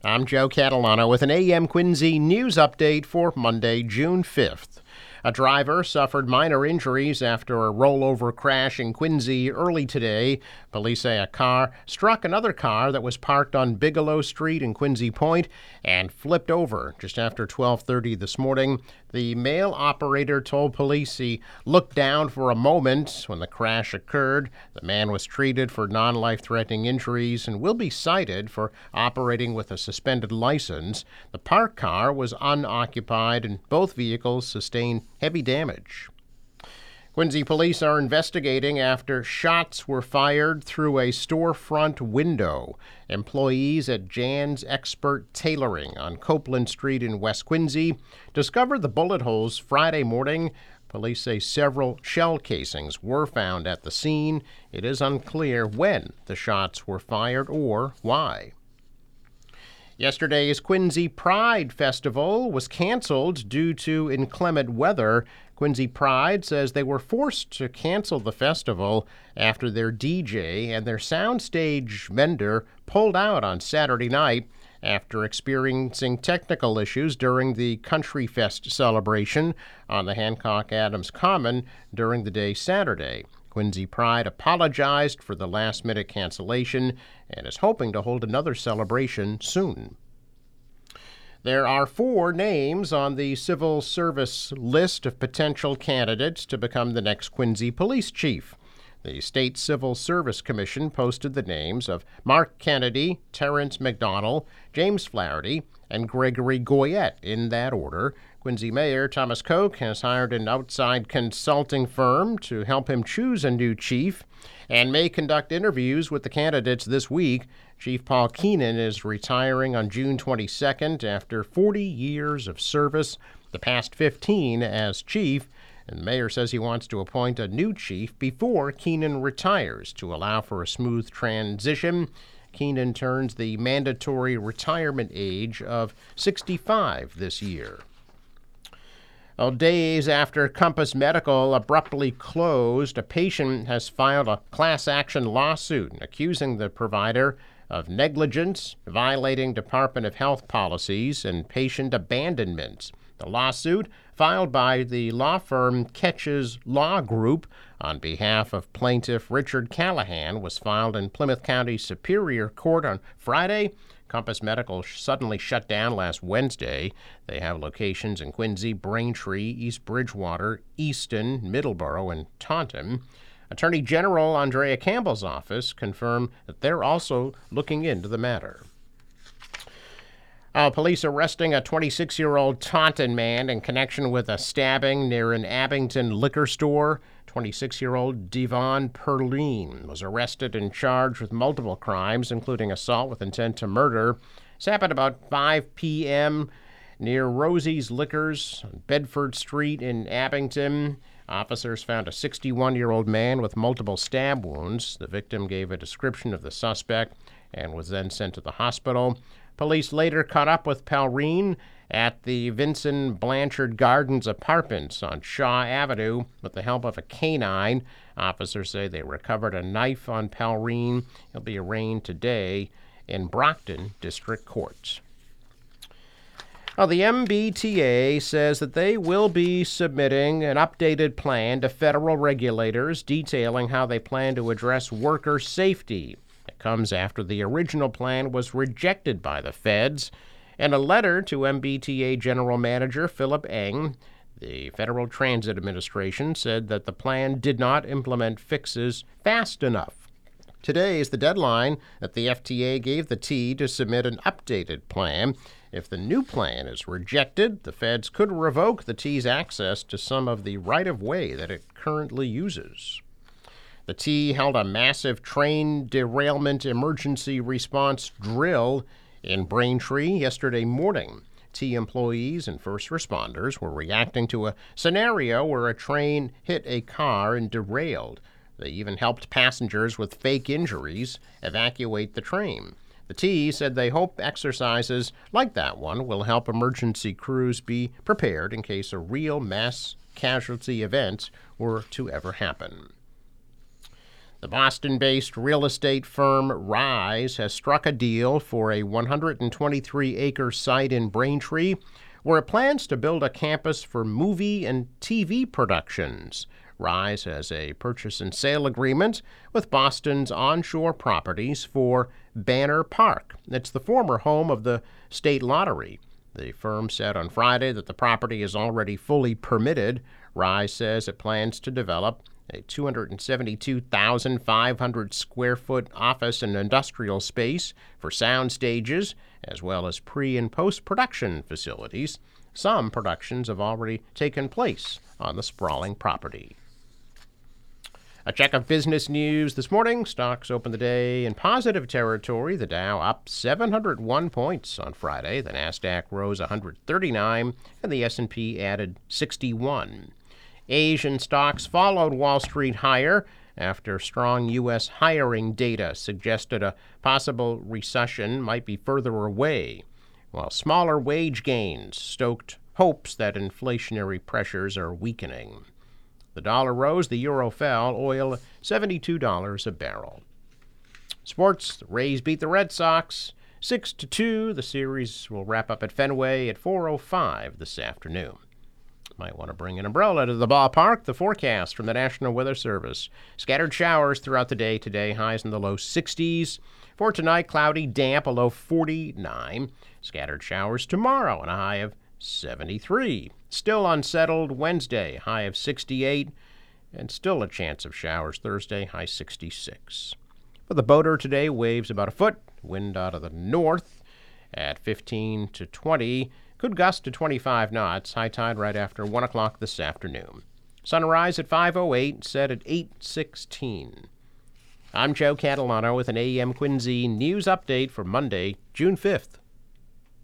I'm Joe Catalano with an AM Quincy news update for Monday, June 5th. A driver suffered minor injuries after a rollover crash in Quincy early today. Police say a car struck another car that was parked on Bigelow Street in Quincy Point and flipped over just after 12:30 this morning. The male operator told police he looked down for a moment when the crash occurred. The man was treated for non-life-threatening injuries and will be cited for operating with a suspended license. The parked car was unoccupied and both vehicles sustained heavy damage. Quincy police are investigating after shots were fired through a storefront window. Employees at Jan's Expert Tailoring on Copeland Street in West Quincy discovered the bullet holes Friday morning. Police say several shell casings were found at the scene. It is unclear when the shots were fired or why. Yesterday's Quincy Pride Festival was canceled due to inclement weather. Quincy Pride says they were forced to cancel the festival after their DJ and their soundstage vendor pulled out on Saturday night after experiencing technical issues during the Country Fest celebration on the Hancock Adams Common during the day Saturday. Quincy Pride apologized for the last-minute cancellation and is hoping to hold another celebration soon. There are 4 names on the civil service list of potential candidates to become the next Quincy police chief. The State Civil Service Commission posted the names of Mark Kennedy, Terrence McDonald, James Flaherty, and Gregory Goyette in that order. Quincy Mayor Thomas Koch has hired an outside consulting firm to help him choose a new chief and may conduct interviews with the candidates this week. Chief Paul Keenan is retiring on June 22nd after 40 years of service, the past 15 as chief, and the mayor says he wants to appoint a new chief before Keenan retires to allow for a smooth transition. Keenan turns the mandatory retirement age of 65 this year. Days after Compass Medical abruptly closed, a patient has filed a class action lawsuit accusing the provider of negligence, violating Department of Health policies, and patient abandonment. The lawsuit, filed by the law firm Ketches Law Group on behalf of plaintiff Richard Callahan, was filed in Plymouth County Superior Court on Friday. Compass Medical suddenly shut down last Wednesday. They have locations in Quincy, Braintree, East Bridgewater, Easton, Middleborough, and Taunton. Attorney General Andrea Campbell's office confirmed that they're also looking into the matter. Police arresting a 26-year-old Taunton man in connection with a stabbing near an Abington liquor store. 26-year-old Devon Perline was arrested and charged with multiple crimes, including assault with intent to murder. This happened about 5 p.m. near Rosie's Liquors on Bedford Street in Abington. Officers found a 61-year-old man with multiple stab wounds. The victim gave a description of the suspect and was then sent to the hospital. Police later caught up with Perline at the Vincent Blanchard Gardens apartments on Shaw Avenue with the help of a canine. Officers say they recovered a knife on Perline. He'll be arraigned today in Brockton District Court. The MBTA says that they will be submitting an updated plan to federal regulators detailing how they plan to address worker safety. It comes after the original plan was rejected by the feds. In a letter to MBTA General Manager Philip Eng, the Federal Transit Administration said that the plan did not implement fixes fast enough. Today is the deadline that the FTA gave the T to submit an updated plan. If the new plan is rejected, the feds could revoke the T's access to some of the right-of-way that it currently uses. The T held a massive train derailment emergency response drill in Braintree yesterday morning. T employees and first responders were reacting to a scenario where a train hit a car and derailed. They even helped passengers with fake injuries evacuate the train. The T said they hope exercises like that one will help emergency crews be prepared in case a real mass casualty event were to ever happen. The Boston-based real estate firm Rise has struck a deal for a 123-acre site in Braintree where it plans to build a campus for movie and TV productions. Rise has a purchase and sale agreement with Boston's onshore properties for Banner Park. It's the former home of the state lottery. The firm said on Friday that the property is already fully permitted. Rise says it plans to develop a 272,500 square foot office and industrial space for sound stages, as well as pre- and post-production facilities. Some productions have already taken place on the sprawling property. A check of business news this morning. Stocks opened the day in positive territory. The Dow up 701 points on Friday. The Nasdaq rose 139, and the S&P added 61. Asian stocks followed Wall Street higher after strong U.S. hiring data suggested a possible recession might be further away, while smaller wage gains stoked hopes that inflationary pressures are weakening. The dollar rose, the euro fell, oil $72 a barrel. Sports, the Rays beat the Red Sox 6-2. The series will wrap up at Fenway at 4:05 this afternoon. Might want to bring an umbrella to the ballpark. The forecast from the National Weather Service. Scattered showers throughout the day today, highs in the low 60s. For tonight, cloudy, damp, a low 49. Scattered showers tomorrow, and a high of 73. Still unsettled Wednesday, high of 68, and still a chance of showers Thursday, high 66. For the boater today, waves about a foot, wind out of the north at 15 to 20, could gust to 25 knots, high tide right after 1 o'clock this afternoon. Sunrise at 5:08, set at 8:16. I'm Joe Catalano with an AM Quincy news update for Monday, June 5th.